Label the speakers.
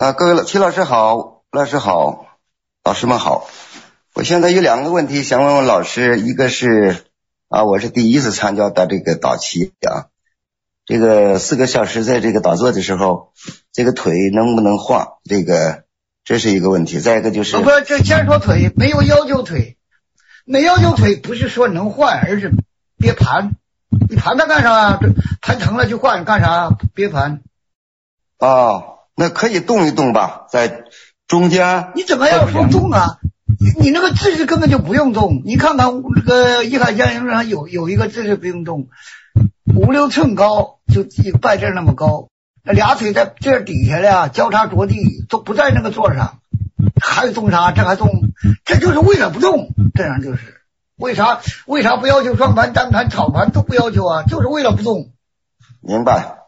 Speaker 1: 各位齐老师好，老师好，老师们好。我现在有2个问题想问问老师，一个是我是第一次参加的这个打棋这个4个小时在这个打坐的时候，这个腿能不能晃？这是一个问题。再一个就是
Speaker 2: 不，这先说腿，没有要求腿，没要求腿不是说能换，而是别盘。你盘它干啥？盘疼了就换，干啥？别盘。
Speaker 1: 那可以动一动吧，在中间。
Speaker 2: 你怎么要说动啊？你那个姿势根本就不用动。你看看这个一海江上有一个姿势不用动，5、6寸高，就拜这那么高，那俩腿在这底下呀，交叉着地，都不在那个座上，还动啥？这还动？这就是为了不动，这样就是。为啥不要求双盘、单盘、草盘都不要求啊？就是为了不动。
Speaker 1: 明白。